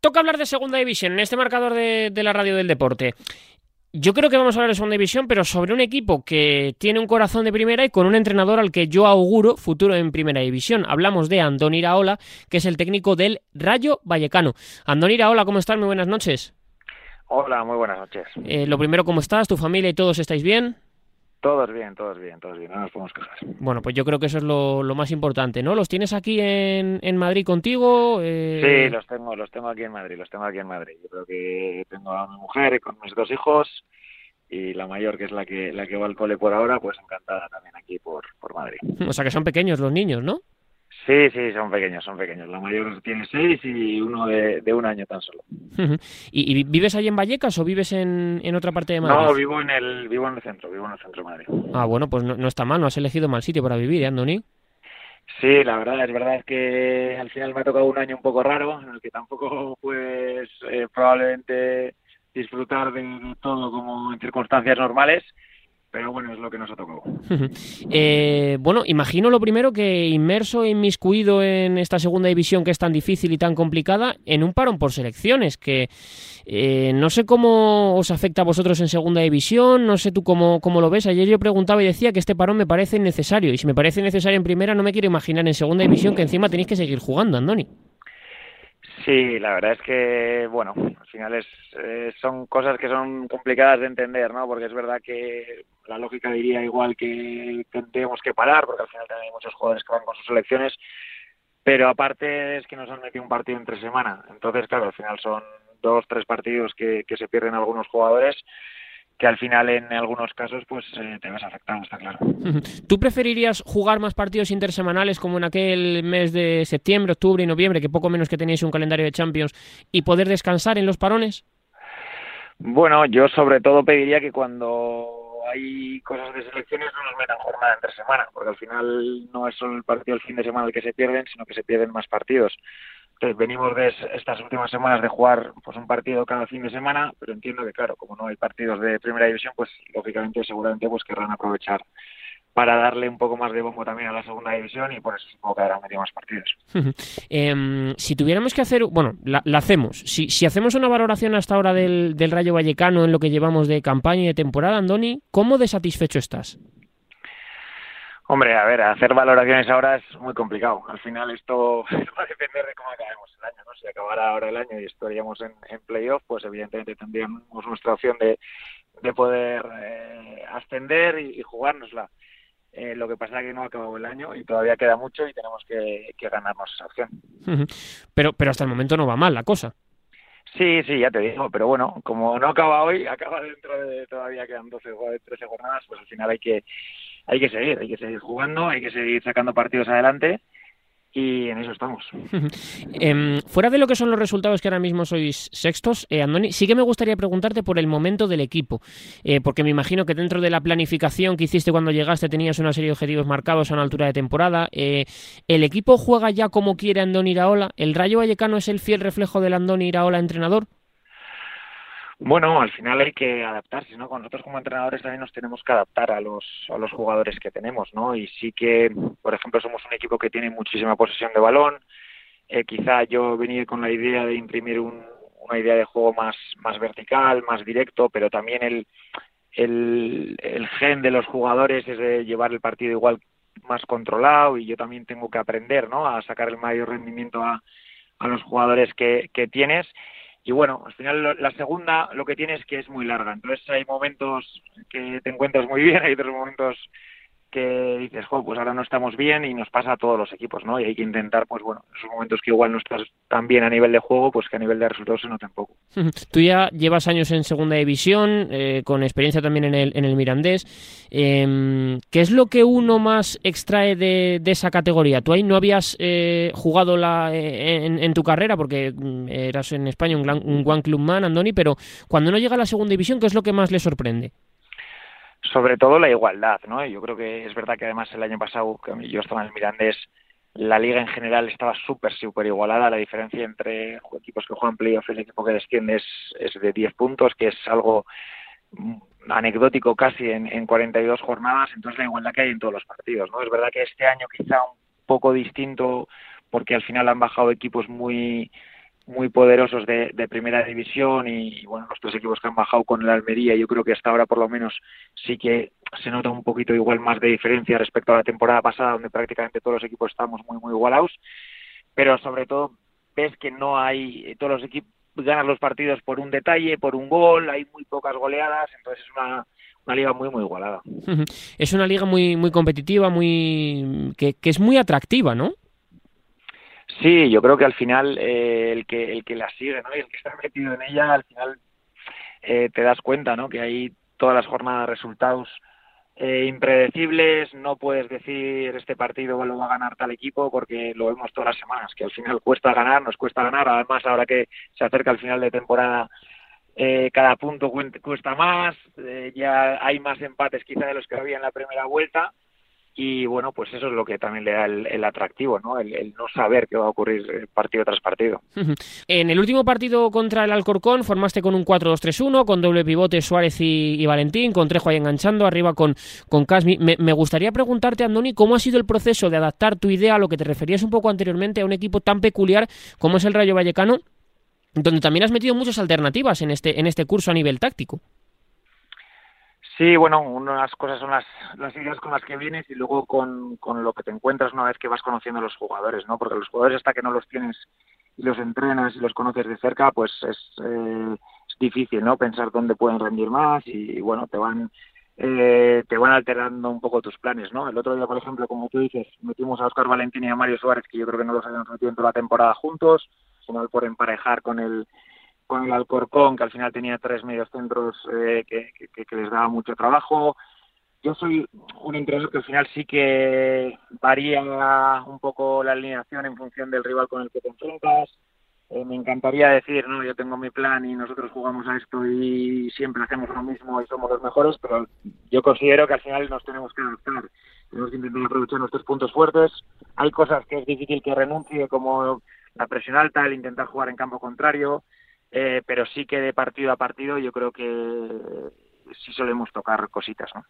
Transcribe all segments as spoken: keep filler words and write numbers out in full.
toca hablar de Segunda División en este marcador de, de la Radio del Deporte. Yo creo que vamos a hablar de Segunda División, pero sobre un equipo que tiene un corazón de primera y con un entrenador al que yo auguro futuro en Primera División. Hablamos de Andoni Iraola, que es el técnico del Rayo Vallecano. Andoni Iraola, ¿cómo estás? Muy buenas noches. Hola, muy buenas noches. Eh, lo primero, ¿cómo estás? ¿Tu familia y todos estáis bien? Todos bien, todos bien, todos bien, no nos podemos quejar. Bueno, pues yo creo que eso es lo, lo más importante, ¿no? ¿Los tienes aquí en, en Madrid contigo? Eh... Sí, los tengo, los tengo aquí en Madrid, los tengo aquí en Madrid. Yo creo que tengo a mi mujer con mis dos hijos y la mayor, que es la que la que va al cole por ahora, pues encantada también aquí por, por Madrid. O sea que son pequeños los niños, ¿no? Sí, sí, son pequeños, son pequeños. La mayor tiene seis y uno de, de un año tan solo. ¿Y, y vives ahí en Vallecas o vives en, en otra parte de Madrid? No, vivo en el vivo en el centro, vivo en el centro de Madrid. Ah, bueno, pues no, no está mal, no has elegido mal sitio para vivir, ¿eh, Andoni? Sí, la verdad, es verdad que al final me ha tocado un año un poco raro, en el que tampoco, pues, eh, probablemente disfrutar de, de todo como en circunstancias normales, pero bueno, es lo que nos ha tocado. eh, bueno, imagino lo primero que inmerso e inmiscuido en esta segunda división que es tan difícil y tan complicada, en un parón por selecciones, que eh, no sé cómo os afecta a vosotros en segunda división, no sé tú cómo, cómo lo ves. Ayer yo preguntaba y decía que este parón me parece innecesario, y si me parece necesario en primera, no me quiero imaginar en segunda división, que encima tenéis que seguir jugando, Andoni. Sí, la verdad es que, bueno, al final es, eh, son cosas que son complicadas de entender, ¿no? Porque es verdad que la lógica diría igual que tendríamos que parar, porque al final también hay muchos jugadores que van con sus selecciones, pero aparte es que nos han metido un partido entre semana. Entonces, claro, al final son dos, tres partidos que, que se pierden algunos jugadores, que al final en algunos casos pues eh, te ves afectado, está claro. ¿Tú preferirías jugar más partidos intersemanales como en aquel mes de septiembre, octubre y noviembre, que poco menos que teníais un calendario de Champions, y poder descansar en los parones? Bueno, yo sobre todo pediría que cuando hay cosas de selecciones no nos metan jornada entre semana, porque al final no es solo el partido el fin de semana el que se pierden, sino que se pierden más partidos. Entonces, venimos de estas últimas semanas de jugar pues un partido cada fin de semana, pero entiendo que, claro, como no hay partidos de primera división, pues lógicamente seguramente pues querrán aprovechar para darle un poco más de bombo también a la segunda división, y por eso supongo que habrán metido más partidos. eh, si tuviéramos que hacer, bueno, la, la hacemos, si, si hacemos una valoración hasta ahora del, del Rayo Vallecano en lo que llevamos de campaña y de temporada, Andoni, ¿cómo de satisfecho estás? Hombre, a ver, hacer valoraciones ahora es muy complicado. Al final esto va a depender de cómo acabemos el año, ¿no? Si acabara ahora el año y estaríamos en, en playoff, pues evidentemente tendríamos nuestra opción de, de poder eh, ascender y, y jugárnosla. Eh, lo que pasa es que no ha acabado el año y todavía queda mucho y tenemos que, que ganarnos esa opción. Pero, pero hasta el momento no va mal la cosa. Sí, sí, ya te digo, pero bueno, como no acaba hoy, acaba dentro de, todavía quedan doce o trece jornadas, pues al final hay que hay que seguir, hay que seguir jugando, hay que seguir sacando partidos adelante, y en eso estamos. eh, fuera de lo que son los resultados, que ahora mismo sois sextos, eh, Andoni, sí que me gustaría preguntarte por el momento del equipo, eh, porque me imagino que dentro de la planificación que hiciste cuando llegaste tenías una serie de objetivos marcados a una altura de temporada. Eh, ¿el equipo juega ya como quiere Andoni Iraola? ¿El Rayo Vallecano es el fiel reflejo del Andoni Iraola entrenador? Bueno, al final hay que adaptarse, ¿no? Con nosotros como entrenadores también nos tenemos que adaptar a los a los jugadores que tenemos, ¿no? Y sí que, por ejemplo, somos un equipo que tiene muchísima posesión de balón. Eh, quizá yo venía con la idea de imprimir un, una idea de juego más más vertical, más directo, pero también el, el el gen de los jugadores es de llevar el partido igual más controlado, y yo también tengo que aprender, ¿no? A sacar el mayor rendimiento a, a los jugadores que, que tienes. Y bueno, al final la segunda lo que tiene es que es muy larga, entonces hay momentos que te encuentras muy bien, hay otros momentos que dices, jo, pues ahora no estamos bien, y nos pasa a todos los equipos, ¿no? Y hay que intentar, pues bueno, esos momentos que igual no estás tan bien a nivel de juego, pues que a nivel de resultados se noten poco. Tú ya llevas años en segunda división, eh, con experiencia también en el, en el Mirandés. Eh, ¿Qué es lo que uno más extrae de, de esa categoría? Tú ahí no habías eh, jugado la, eh, en, en tu carrera, porque eras en España un, gran, un One Club Man, Andoni, pero cuando uno llega a la segunda división, ¿qué es lo que más le sorprende? Sobre todo la igualdad, ¿no? Yo creo que es verdad que además el año pasado, que yo estaba en el Mirandés, la liga en general estaba súper, súper igualada. La diferencia entre equipos que juegan playoff y el equipo que desciende es, es de diez puntos, que es algo anecdótico casi en, en cuarenta y dos jornadas. Entonces la igualdad que hay en todos los partidos, ¿no? Es verdad que este año quizá un poco distinto, porque al final han bajado equipos muy muy poderosos de, de primera división y, y bueno, los tres equipos que han bajado con el Almería, yo creo que hasta ahora por lo menos sí que se nota un poquito igual más de diferencia respecto a la temporada pasada, donde prácticamente todos los equipos estábamos muy muy igualados, pero sobre todo ves que no hay, todos los equipos ganan los partidos por un detalle, por un gol, hay muy pocas goleadas, entonces es una, una liga muy muy igualada. Es una liga muy muy competitiva, muy que, que es muy atractiva, ¿no? Sí, yo creo que al final eh, el que el que la sigue, ¿no? Y el que está metido en ella, al final eh, te das cuenta, ¿no? Que hay todas las jornadas resultados eh, impredecibles, no puedes decir este partido lo va a ganar tal equipo porque lo vemos todas las semanas, que al final cuesta ganar, nos cuesta ganar, además ahora que se acerca el final de temporada eh, cada punto cuesta más, eh, ya hay más empates quizá de los que había en la primera vuelta. Y bueno, pues eso es lo que también le da el, el atractivo, ¿no? El, el no saber qué va a ocurrir partido tras partido. En el último partido contra el Alcorcón formaste con un cuatro dos tres uno, con doble pivote Suárez y, y Valentín, con Trejo ahí enganchando, arriba con, con Casmi. Me, me gustaría preguntarte, Andoni, ¿cómo ha sido el proceso de adaptar tu idea a lo que te referías un poco anteriormente a un equipo tan peculiar como es el Rayo Vallecano, donde también has metido muchas alternativas en este, en este curso a nivel táctico? Sí, bueno, unas cosas son las, las ideas con las que vienes y luego con, con lo que te encuentras una vez que vas conociendo a los jugadores, ¿no? Porque los jugadores hasta que no los tienes y los entrenas y los conoces de cerca, pues es, eh, es difícil, ¿no? Pensar dónde pueden rendir más y, y bueno, te van eh, te van alterando un poco tus planes, ¿no? El otro día, por ejemplo, como tú dices, metimos a Óscar Valentín y a Mario Suárez, que yo creo que no los habíamos metido en toda la temporada juntos, sino por emparejar con el con el Alcorcón, que al final tenía tres mediocentros eh, que, que, que les daba mucho trabajo. Yo soy un entrenador que al final sí que varía un poco la alineación en función del rival con el que te enfrentas. Eh, me encantaría decir, no, yo tengo mi plan y nosotros jugamos a esto y siempre hacemos lo mismo y somos los mejores, pero yo considero que al final nos tenemos que adaptar. Tenemos que intentar aprovechar nuestros puntos fuertes. Hay cosas que es difícil que renuncie, como la presión alta, el intentar jugar en campo contrario. Eh, pero sí que de partido a partido yo creo que sí solemos tocar cositas, ¿no?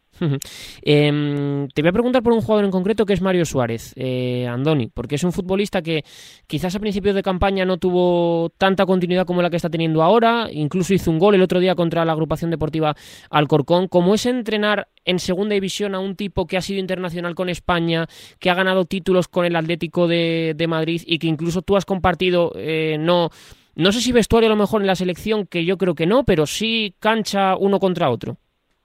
eh, te voy a preguntar por un jugador en concreto que es Mario Suárez, eh, Andoni, porque es un futbolista que quizás a principios de campaña no tuvo tanta continuidad como la que está teniendo ahora, incluso hizo un gol el otro día contra la agrupación deportiva Alcorcón. ¿Cómo es entrenar en segunda división a un tipo que ha sido internacional con España, que ha ganado títulos con el Atlético de, de Madrid y que incluso tú has compartido, eh, no... No sé si vestuario a lo mejor en la selección, que yo creo que no, pero sí cancha uno contra otro?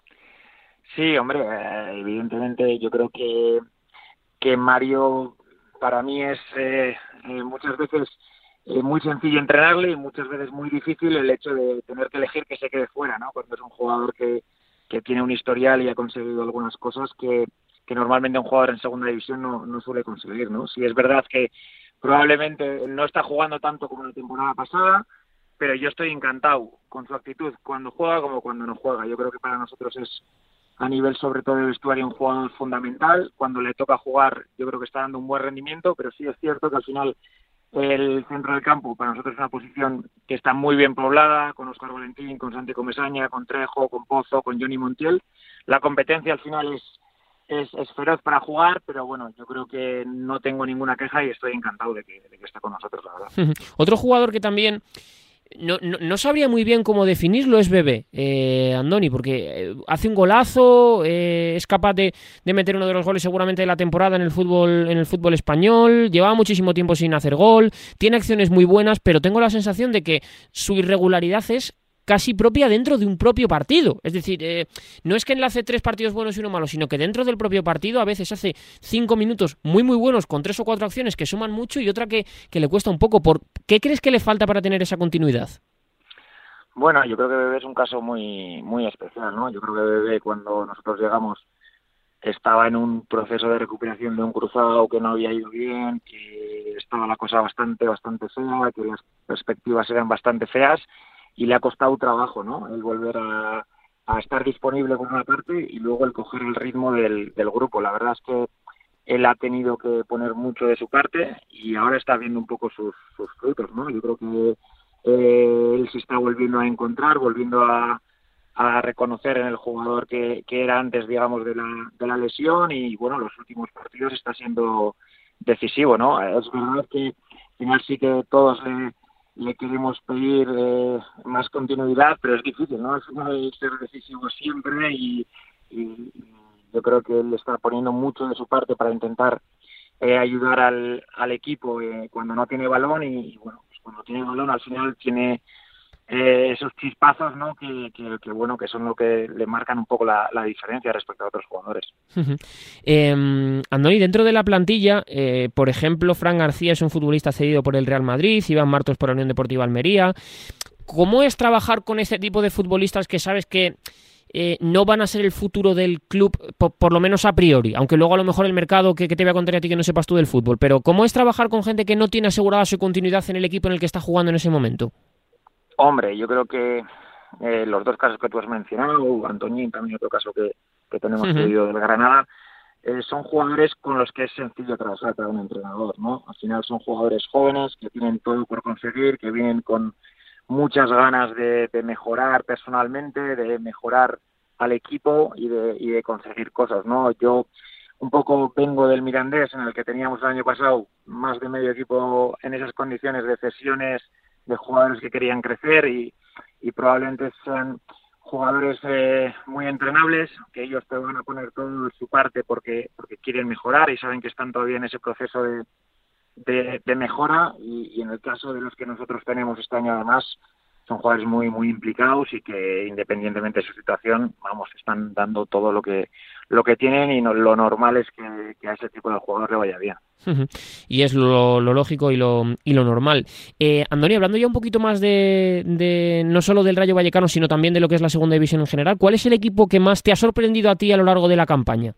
Sí, hombre, eh, evidentemente yo creo que, que Mario para mí es eh, eh, muchas veces eh, muy sencillo entrenarle y muchas veces muy difícil el hecho de tener que elegir que se quede fuera, ¿no? Cuando es un jugador que, que tiene un historial y ha conseguido algunas cosas que, que normalmente un jugador en segunda división no, no suele conseguir, ¿no? Sí es verdad que probablemente no está jugando tanto como la temporada pasada, pero yo estoy encantado con su actitud cuando juega como cuando no juega. Yo creo que para nosotros es, a nivel sobre todo de vestuario, un jugador fundamental. Cuando le toca jugar, yo creo que está dando un buen rendimiento, pero sí es cierto que al final el centro del campo para nosotros es una posición que está muy bien poblada, con Óscar Valentín, con Santi Comesaña, con Trejo, con Pozo, con Johnny Montiel. La competencia al final es Es, es feroz para jugar, pero bueno, yo creo que no tengo ninguna queja y estoy encantado de que, de que está con nosotros, la verdad. Otro jugador que también no, no, no sabría muy bien cómo definirlo es Bebé, eh, Andoni, porque hace un golazo, eh, es capaz de, de meter uno de los goles seguramente de la temporada en el fútbol, en el fútbol español, llevaba muchísimo tiempo sin hacer gol, tiene acciones muy buenas, pero tengo la sensación de que su irregularidad es casi propia dentro de un propio partido. Es decir, eh, no es que enlace tres partidos buenos y uno malo, sino que dentro del propio partido a veces hace cinco minutos muy muy buenos con tres o cuatro acciones que suman mucho y otra que, que le cuesta un poco. ¿Por qué crees que le falta para tener esa continuidad? Bueno, yo creo que Bebé es un caso muy muy especial, ¿no? Yo creo que Bebé, cuando nosotros llegamos, estaba en un proceso de recuperación de un cruzado que no había ido bien, que estaba la cosa bastante bastante fea, que las perspectivas eran bastante feas, y le ha costado trabajo, ¿no? El volver a, a estar disponible por una parte y luego el coger el ritmo del, del grupo. La verdad es que él ha tenido que poner mucho de su parte y ahora está viendo un poco sus, sus frutos, ¿no? Yo creo que eh, él se está volviendo a encontrar, volviendo a, a reconocer en el jugador que, que era antes, digamos, de la, de la lesión y, bueno, los últimos partidos está siendo decisivo, ¿no? Es verdad que al final sí que todos le le queremos pedir eh, más continuidad, pero es difícil, ¿no? Al final ser decisivo siempre y, y yo creo que él está poniendo mucho de su parte para intentar eh, ayudar al, al equipo eh, cuando no tiene balón y, y bueno, pues cuando tiene balón al final tiene eh, esos chispazos, ¿no? Que, que, que bueno, que son lo que le marcan un poco la, la diferencia respecto a otros jugadores. eh, Andoni, dentro de la plantilla, eh, por ejemplo, Fran García es un futbolista cedido por el Real Madrid, Iván Martos por la Unión Deportiva Almería. ¿Cómo es trabajar con este tipo de futbolistas que sabes que eh, no van a ser el futuro del club, por, por lo menos a priori? Aunque luego a lo mejor el mercado, que, que te voy a contar a ti que no sepas tú del fútbol, pero ¿cómo es trabajar con gente que no tiene asegurada su continuidad en el equipo en el que está jugando en ese momento? Hombre, yo creo que eh, los dos casos que tú has mencionado, Antoñín, también otro caso que, que tenemos uh-huh. pedido del Granada, eh, son jugadores con los que es sencillo trabajar para un entrenador, ¿no? Al final son jugadores jóvenes que tienen todo por conseguir, que vienen con muchas ganas de, de mejorar personalmente, de mejorar al equipo y de, y de conseguir cosas, ¿no? Yo un poco vengo del Mirandés, en el que teníamos el año pasado más de medio equipo en esas condiciones de cesiones de jugadores que querían crecer y, y probablemente sean jugadores eh, muy entrenables, que ellos te van a poner todo de su parte porque porque quieren mejorar y saben que están todavía en ese proceso de, de, de mejora y, y en el caso de los que nosotros tenemos este año además son jugadores muy muy implicados y que independientemente de su situación, vamos, están dando todo lo que lo que tienen y no, lo normal es que, que a ese tipo de jugador le vaya bien. Y es lo, lo lógico y lo, y lo normal. Eh, Andoni, hablando ya un poquito más de, de no solo del Rayo Vallecano, sino también de lo que es la segunda división en general, ¿cuál es el equipo que más te ha sorprendido a ti a lo largo de la campaña?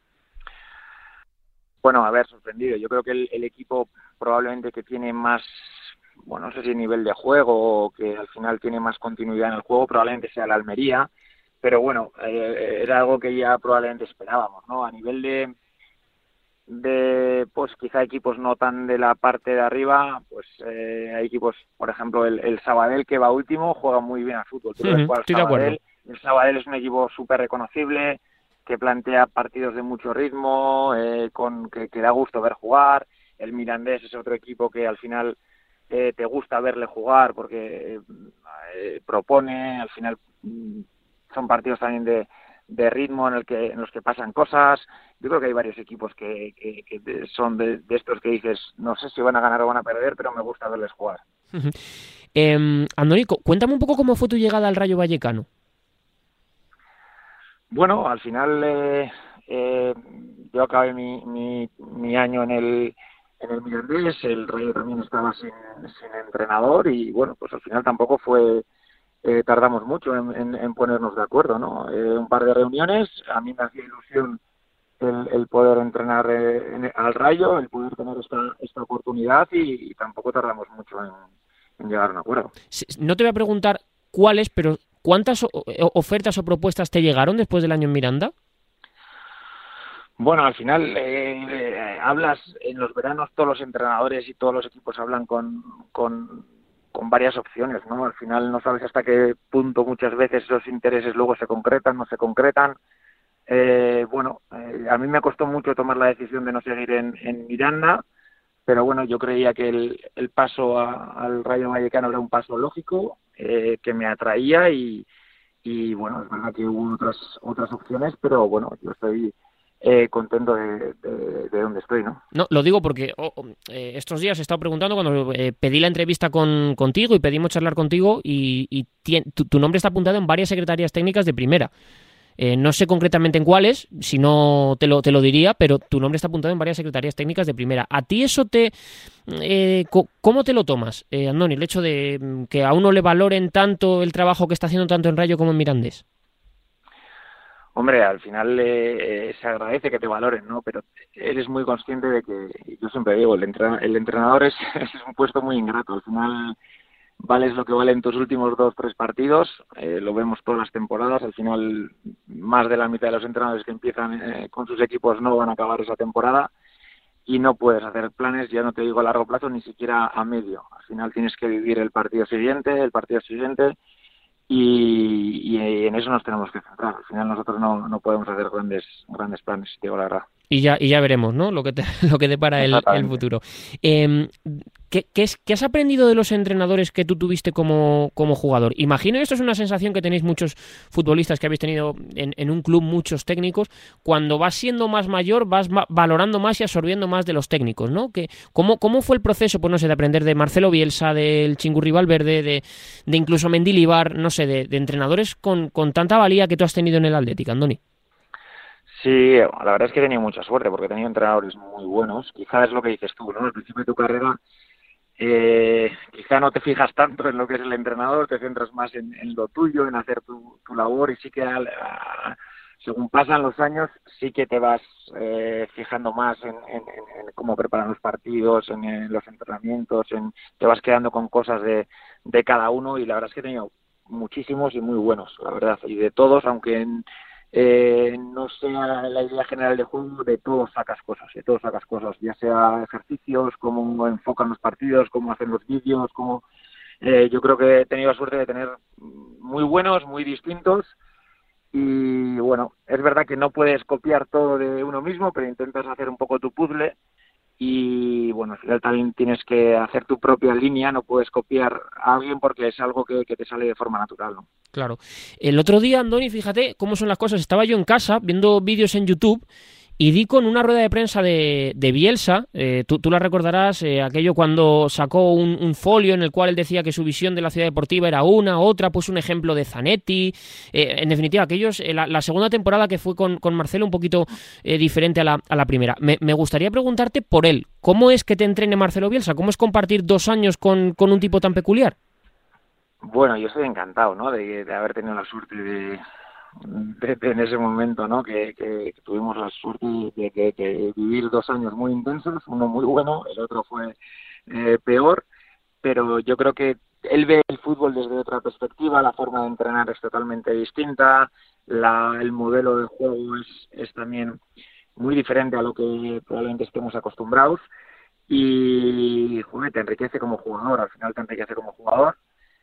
Bueno, a ver, sorprendido. Yo creo que el, el equipo probablemente que tiene más, bueno, no sé si nivel de juego o que al final tiene más continuidad en el juego, probablemente sea la Almería, pero bueno, eh, era algo que ya probablemente esperábamos, ¿no? A nivel de de pues quizá equipos no tan de la parte de arriba, pues eh, hay equipos, por ejemplo el, el Sabadell, que va último, juega muy bien al fútbol. Uh-huh, estoy de acuerdo. El Sabadell es un equipo súper reconocible, que plantea partidos de mucho ritmo, eh, con que, que da gusto ver jugar. El Mirandés es otro equipo que al final eh, te gusta verle jugar porque eh, propone, al final son partidos también de de ritmo en el que en los que pasan cosas. Yo creo que hay varios equipos que, que, que son de, de estos que dices, no sé si van a ganar o van a perder, pero me gusta verles jugar. Uh-huh. eh, Andoni, cuéntame un poco cómo fue tu llegada al Rayo Vallecano. Bueno, al final eh, eh, yo acabé mi, mi, mi año en el en el Mirandés, el Rayo también estaba sin, sin entrenador y bueno, pues al final tampoco fue Eh, tardamos mucho en, en, en ponernos de acuerdo, ¿no? Eh, un par de reuniones, a mí me hacía ilusión el, el poder entrenar eh, en, al Rayo, el poder tener esta, esta oportunidad y, y tampoco tardamos mucho en, en llegar a un acuerdo. No te voy a preguntar cuáles, pero ¿cuántas o, ofertas o propuestas te llegaron después del año en Miranda? Bueno, al final eh, eh, hablas, en los veranos todos los entrenadores y todos los equipos hablan con... con con varias opciones, ¿no? Al final no sabes hasta qué punto muchas veces esos intereses luego se concretan, no se concretan. Eh, bueno, eh, a mí me costó mucho tomar la decisión de no seguir en, en Miranda, pero bueno, yo creía que el, el paso a, al Rayo Vallecano era un paso lógico, eh, que me atraía y, y bueno, es verdad que hubo otras otras opciones, pero bueno, yo estoy Eh, contento de, de, de donde estoy, ¿no? No, lo digo porque oh, eh, estos días he estado preguntando cuando eh, pedí la entrevista con contigo y pedimos charlar contigo y, y tien, tu, tu nombre está apuntado en varias secretarías técnicas de primera. Eh, no sé concretamente en cuáles, si no te lo, te lo diría, pero tu nombre está apuntado en varias secretarías técnicas de primera. ¿A ti eso te... Eh, ¿Cómo te lo tomas, eh, Andoni, el hecho de que a uno le valoren tanto el trabajo que está haciendo tanto en Rayo como en Mirandés? Hombre, al final eh, eh, se agradece que te valoren, ¿no? Pero eres muy consciente de que, yo siempre digo, el, entren- el entrenador es, es un puesto muy ingrato. Al final vales lo que valen tus últimos dos, tres partidos, eh, lo vemos todas las temporadas. Al final más de la mitad de los entrenadores que empiezan eh, con sus equipos no van a acabar esa temporada y no puedes hacer planes, ya no te digo a largo plazo, ni siquiera a medio. Al final tienes que vivir el partido siguiente, el partido siguiente... Y, y en eso nos tenemos que centrar. Al final nosotros no, no podemos hacer grandes grandes planes, si te digo la verdad. Y ya, y ya veremos, ¿no? Lo que te, lo que depara el, el futuro. Eh, ¿qué, qué, es, ¿Qué has aprendido de los entrenadores que tú tuviste como, como jugador? Imagino, esto es una sensación que tenéis muchos futbolistas que habéis tenido en, en un club, muchos técnicos, cuando vas siendo más mayor, vas ma- valorando más y absorbiendo más de los técnicos, ¿no? Que, ¿cómo, ¿Cómo fue el proceso, pues no sé, de aprender de Marcelo Bielsa, del Chingurri Valverde, de, de incluso Mendilibar, no sé, de, de entrenadores con, con tanta valía que tú has tenido en el Athletic, Andoni? Sí, la verdad es que he tenido mucha suerte porque he tenido entrenadores muy buenos. Quizás es lo que dices tú, ¿no? Al principio de tu carrera, eh, quizá no te fijas tanto en lo que es el entrenador, te centras más en, en lo tuyo, en hacer tu, tu labor, y sí que al, a, según pasan los años, sí que te vas eh, fijando más en, en, en cómo preparan los partidos, en, en los entrenamientos, en, te vas quedando con cosas de, de cada uno, y la verdad es que he tenido muchísimos y muy buenos, la verdad, y de todos, aunque en, Eh, no sea la idea general de juego, de todos sacas cosas, de todos sacas cosas, ya sea ejercicios, cómo enfocan los partidos, cómo hacen los vídeos, cómo eh, yo creo que he tenido la suerte de tener muy buenos, muy distintos, y bueno, es verdad que no puedes copiar todo de uno mismo, pero intentas hacer un poco tu puzzle. Y bueno, al final también tienes que hacer tu propia línea, no puedes copiar a alguien porque es algo que, que te sale de forma natural, ¿no? Claro. El otro día, Andoni, fíjate cómo son las cosas. Estaba yo en casa viendo vídeos en YouTube y di con una rueda de prensa de, de Bielsa. Eh, tú, tú la recordarás, eh, aquello cuando sacó un, un folio en el cual él decía que su visión de la ciudad deportiva era una, otra, puso un ejemplo de Zanetti. Eh, en definitiva, aquellos, eh, la, la segunda temporada que fue con, con Marcelo un poquito eh, diferente a la, a la primera. Me, me gustaría preguntarte por él. ¿Cómo es que te entrene Marcelo Bielsa? ¿Cómo es compartir dos años con, con un tipo tan peculiar? Bueno, yo estoy encantado, ¿no? De, de haber tenido la suerte de, de, de en ese momento, ¿no? Que, que, que tuvimos la suerte de, de, de vivir dos años muy intensos, uno muy bueno, el otro fue eh, peor, pero yo creo que él ve el fútbol desde otra perspectiva, la forma de entrenar es totalmente distinta, la, el modelo de juego es, es también muy diferente a lo que probablemente estemos acostumbrados, y joder, te enriquece como jugador, al final te enriquece como jugador.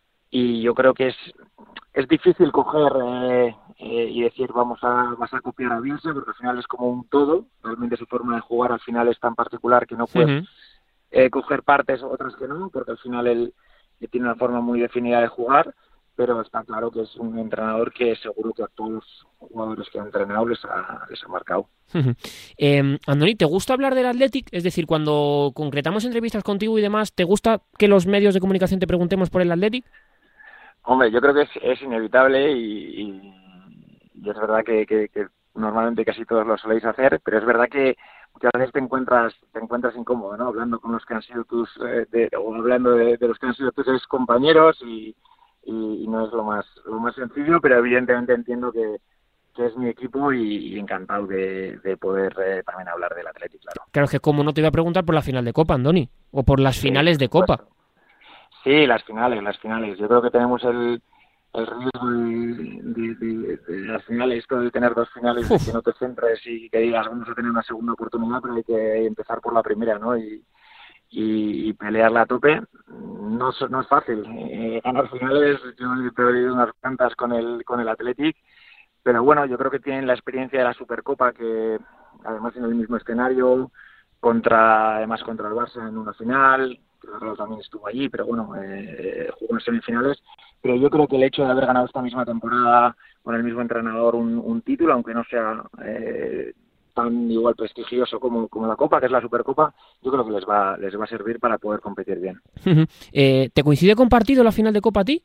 Y yo creo que es es difícil coger eh, eh, y decir vamos a vas a copiar a Bielsa, porque al final es como un todo, realmente su forma de jugar al final es tan particular que no puedes Uh-huh. eh, coger partes, otras que no, porque al final él, él tiene una forma muy definida de jugar, pero está claro que es un entrenador que seguro que a todos los jugadores que ha entrenado les ha, les ha marcado. Uh-huh. Eh, Andoni, ¿te gusta hablar del Athletic? Es decir, cuando concretamos entrevistas contigo y demás, ¿te gusta que los medios de comunicación te preguntemos por el Athletic? Hombre, yo creo que es, es inevitable y, y, y es verdad que, que, que normalmente casi todos lo soléis hacer, pero es verdad que muchas veces te encuentras te encuentras incómodo, ¿no? Hablando con los que han sido tus eh, de, o hablando de, de los que han sido tus ex compañeros y, y, y no es lo más lo más sencillo, pero evidentemente entiendo que, que es mi equipo y, y encantado de, de poder eh, también hablar del Athletic, claro. Claro, es que como no te iba a preguntar por la final de Copa, Andoni, o por las Sí, finales por de Copa. supuesto. Sí, las finales, las finales. Yo creo que tenemos el, el riesgo de, de, de, de las finales, esto de tener dos finales, Uf. de que no te centres y que digas vamos a tener una segunda oportunidad, pero hay que empezar por la primera, ¿no? Y, y, y pelearla a tope. No, es- no es fácil. Eh, ganar finales, yo he perdido unas cuantas con el, con el Athletic, pero bueno, yo creo que tienen la experiencia de la Supercopa, que además en el mismo escenario, contra además contra el Barça en una final, que el Real también estuvo allí, pero bueno, eh, jugó en semifinales. Pero yo creo que el hecho de haber ganado esta misma temporada con el mismo entrenador un, un título, aunque no sea eh, tan igual prestigioso como, como la Copa, que es la Supercopa, yo creo que les va les va a servir para poder competir bien. Uh-huh. Eh, ¿te coincide con partido la final de Copa a ti?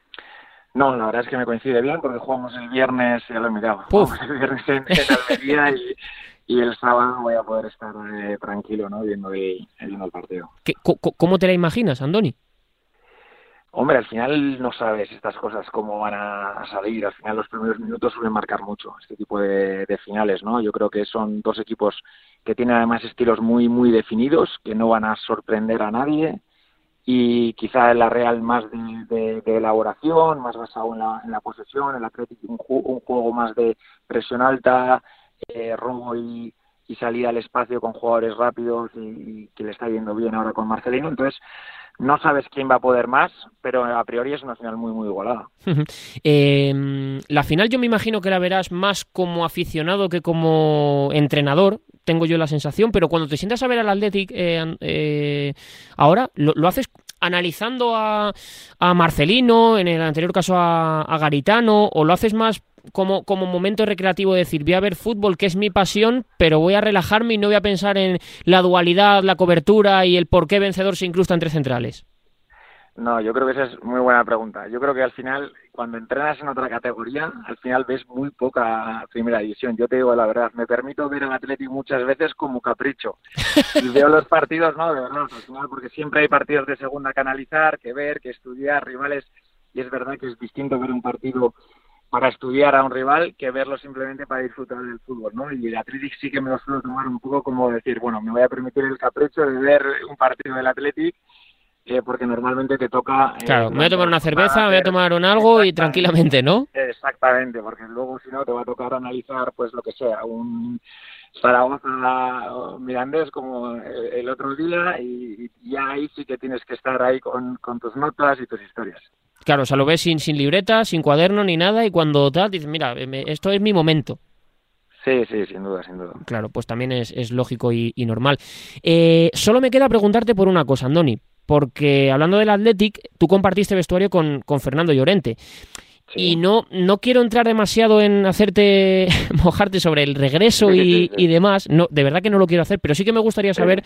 No, la verdad es que me coincide bien porque jugamos el viernes, ya lo he mirado, Puf. jugamos el viernes en, en Almería y, y el sábado voy a poder estar eh, tranquilo, ¿no? Viendo el, viendo el partido. ¿Qué, co- co- ¿Cómo te la imaginas, Andoni? Hombre, al final no sabes estas cosas cómo van a salir. Al final los primeros minutos suelen marcar mucho este tipo de, de finales, ¿no? Yo creo que son dos equipos que tienen además estilos muy, muy definidos, que no van a sorprender a nadie. Y quizá la Real más de, de, de elaboración, más basado en la, en la posesión, el Atlético un, ju- un juego más de presión alta, eh, robo y, y salida al espacio con jugadores rápidos y, y que le está yendo bien ahora con Marcelino. Entonces no sabes quién va a poder más, pero a priori es una final muy muy igualada. Uh-huh. Eh, la final yo me imagino que la verás más como aficionado que como entrenador. tengo yo la sensación, pero cuando te sientas a ver al Athletic eh, eh, ahora, lo, lo haces analizando a, a Marcelino, en el anterior caso a, a Garitano, o lo haces más como, como momento recreativo de decir, voy a ver fútbol, que es mi pasión, pero voy a relajarme y no voy a pensar en la dualidad, la cobertura y el por qué vencedor se incrusta entre centrales? No, yo creo que esa es muy buena pregunta. Yo creo que al final, cuando entrenas en otra categoría, al final ves muy poca primera división. Yo te digo la verdad, me permito ver al Athletic muchas veces como capricho. Y veo los partidos, no, de verdad, al final, porque siempre hay partidos de segunda que analizar, que ver, que estudiar, rivales, y es verdad que es distinto ver un partido para estudiar a un rival que verlo simplemente para disfrutar del fútbol, ¿no? Y el Athletic sí que me lo suelo tomar un poco como decir, bueno, me voy a permitir el capricho de ver un partido del Athletic, Eh, porque normalmente te toca... Eh, claro, me voy a tomar una cerveza, me voy a tomar un algo y tranquilamente, ¿no? Exactamente, porque luego si no te va a tocar analizar pues lo que sea, un Zaragoza o Mirandés como el otro día y, y ya ahí sí que tienes que estar ahí con, con tus notas y tus historias. Claro, o sea, lo ves sin, sin libreta, sin cuaderno ni nada y cuando tal, dices, mira, esto es mi momento. Sí, sí, sin duda, sin duda. Claro, pues también es, es lógico y, y normal. Eh, solo me queda preguntarte por una cosa, Andoni, porque hablando del Athletic, tú compartiste vestuario con, con Fernando Llorente. Sí. Y no, no quiero entrar demasiado en hacerte mojarte sobre el regreso y, sí, sí, sí. y demás. No, de verdad que no lo quiero hacer, pero sí que me gustaría saber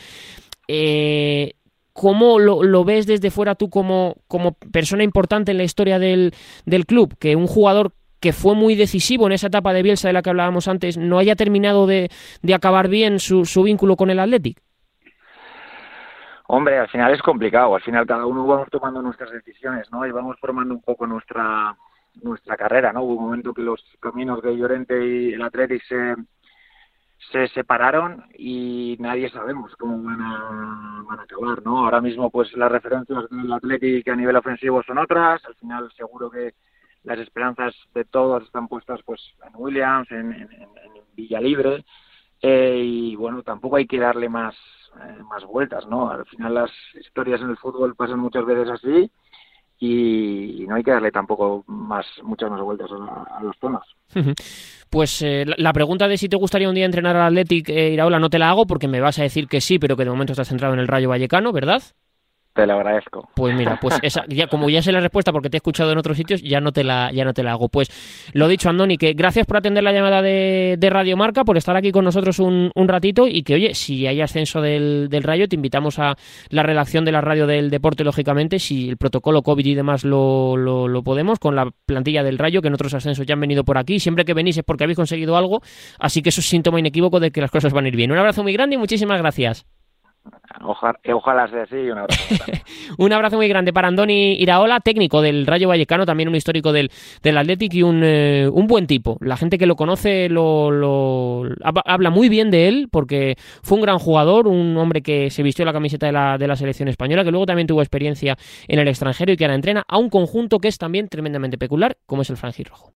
eh, cómo lo, lo ves desde fuera tú como, como persona importante en la historia del, del club, que un jugador que fue muy decisivo en esa etapa de Bielsa de la que hablábamos antes, no haya terminado de, de acabar bien su, su vínculo con el Athletic. Hombre, al final es complicado, al final cada uno vamos tomando nuestras decisiones, ¿no? Y vamos formando un poco nuestra nuestra carrera, ¿no? Hubo un momento que los caminos de Llorente y el Athletic se, se separaron y nadie sabemos cómo van a, van a acabar, ¿no? Ahora mismo pues las referencias del Athletic a nivel ofensivo son otras, al final seguro que las esperanzas de todos están puestas pues en Williams, en, en, en Villalibre, eh, y bueno, tampoco hay que darle más Eh, más vueltas, ¿no? Al final las historias en el fútbol pasan muchas veces así y, y no hay que darle tampoco más muchas más vueltas a, a los temas. Pues eh, la pregunta de si te gustaría un día entrenar al Athletic, eh, Iraola, no te la hago porque me vas a decir que sí, pero que de momento estás centrado en el Rayo Vallecano, ¿verdad? Te lo agradezco. Pues mira, pues esa, ya, como ya sé la respuesta porque te he escuchado en otros sitios, ya no te la, ya no te la hago. Pues lo dicho, Andoni, que gracias por atender la llamada de, de Radio Marca, por estar aquí con nosotros un, un ratito y que, oye, si hay ascenso del, del Rayo, te invitamos a la redacción de la radio del deporte, lógicamente, si el protocolo COVID y demás lo, lo, lo podemos, con la plantilla del Rayo, que en otros ascensos ya han venido por aquí. Siempre que venís es porque habéis conseguido algo, así que eso es síntoma inequívoco de que las cosas van a ir bien. Un abrazo muy grande y muchísimas gracias. Ojalá, ojalá sea así. Un abrazo muy grande. Un abrazo muy grande para Andoni Iraola, técnico del Rayo Vallecano, también un histórico del, del Athletic y un, eh, un buen tipo. La gente que lo conoce lo, lo habla muy bien de él porque fue un gran jugador, un hombre que se vistió la camiseta de la, de la selección española, que luego también tuvo experiencia en el extranjero y que ahora entrena a un conjunto que es también tremendamente peculiar, como es el franjirrojo.